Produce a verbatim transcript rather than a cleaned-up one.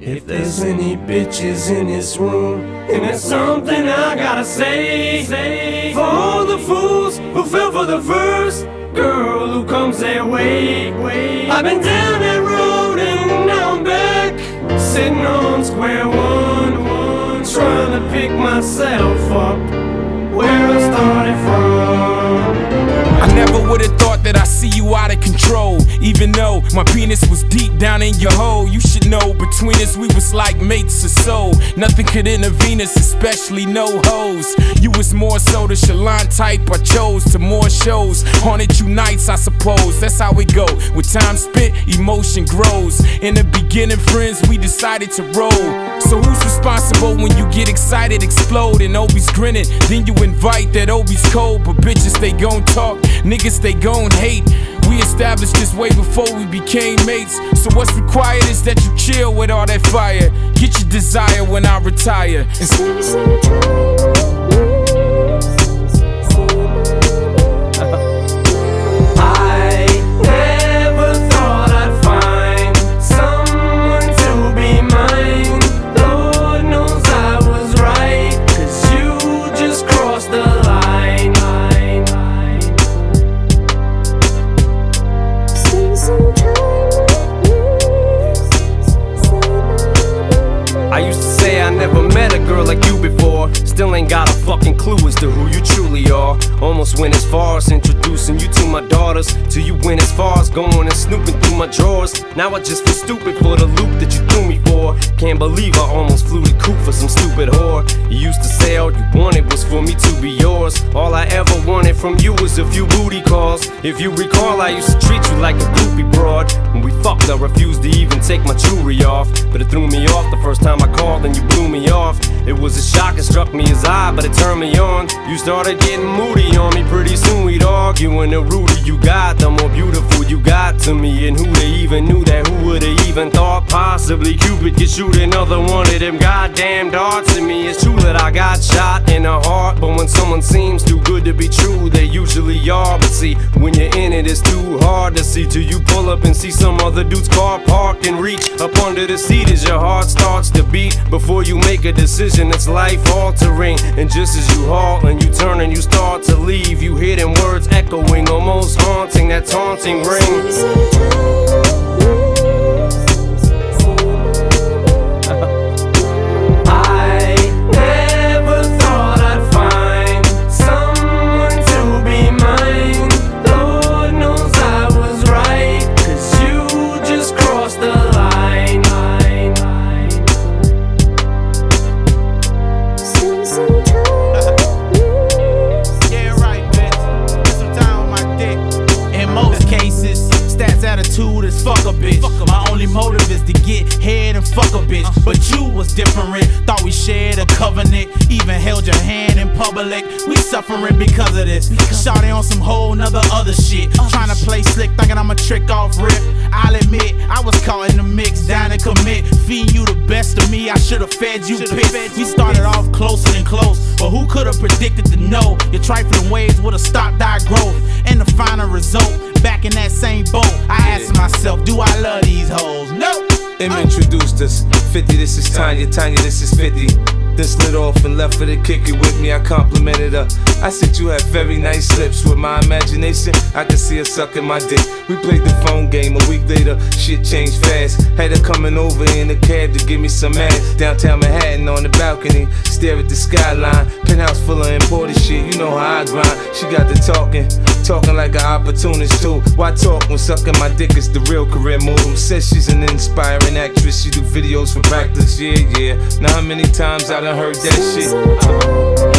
If there's any bitches in this room, and there's something I gotta say, say for all the fools who fell for the first girl who comes their way. I've been down that road and now I'm back, sitting on square one, one, trying to pick myself up where I started from. I never would've thought that I'd see you out of control, even though my penis was deep down in your hole. You should know, between us we was like mates or so. Nothing could intervene us, especially no hoes. You was more so the Shalon type I chose, to more shows, haunted you nights I suppose. That's how it go, with time spent, emotion grows. In the beginning, friends, we decided to roll. So who's responsible when you get excited, explode, and Obi's grinning? Then you invite that Obi's cold, but bitches they gon' talk, niggas they gon' hate. We established this way before we became mates. So what's required is that you chill with all that fire. Get your desire when I retire. I used to say I never met a girl like you before. Still ain't got a fucking clue as to who you truly are. Almost went as far as introducing you to my daughters, till you went as far as going and snooping through my drawers. Now I just feel stupid for the loop that you threw me for. Can't believe I almost flew the coop for some stupid whore. You used to say all you wanted was for me to be yours. All I ever wanted from you was a few booty calls. If you recall, I used to treat you like a groupie broad. When we fucked, I refused to even take my jewelry off, but it threw me off the first time I called and you blew me off. It was a shock, it struck me as odd, but it turned me on. You started getting moody on me, pretty soon we'd argue. And the ruder you got, the more beautiful you got to me. And who they even knew that, who would've even thought possibly Cupid could shoot another one of them goddamn darts at me. It's true that I got shot in the heart, but when someone seems too good to be true, they usually are. But see, when you're in it, it's too hard to see till you pull up and see some other dude's car parked and reach up under the seat as your heart starts to beat. Before you make a decision, it's life altering. And just as you halt and you turn and you start to leave, you hear them words echoing, almost haunting, that taunting ring. Attitude is fuck a bitch. My only motive is to get head and fuck a bitch. But you was different. Thought we shared a covenant. Even held your hand in public. We suffering because of this. Shawty on some whole nother other shit. Trying to play slick, thinking I'm a trick off rip. I'll admit, I was caught in the mix, down to commit. Feeding you the best of me, I should've fed you piss. We started off closer and close, but who could've predicted to know your trifling ways would've stopped our growth? And the final result, back in that same boat, I asked myself, do I love these hoes? No! Em introduced us, fifty, this is Tanya, Tanya, this is fifty. Then slid off and left her to kick it with me, I complimented her. I said you have very nice lips. With my imagination, I could see her sucking my dick. We played the phone game, a week later, shit changed fast. Had her coming over in a cab to give me some ass. Downtown Manhattan on the balcony, stare at the skyline. Penthouse full of imported shit, you know how I grind. She got to talking, talking like an opportunist too. Why talk when sucking my dick is the real career move? Says she's an inspiring actress, she do videos for practice, yeah, yeah. Now how many times I done heard that shit?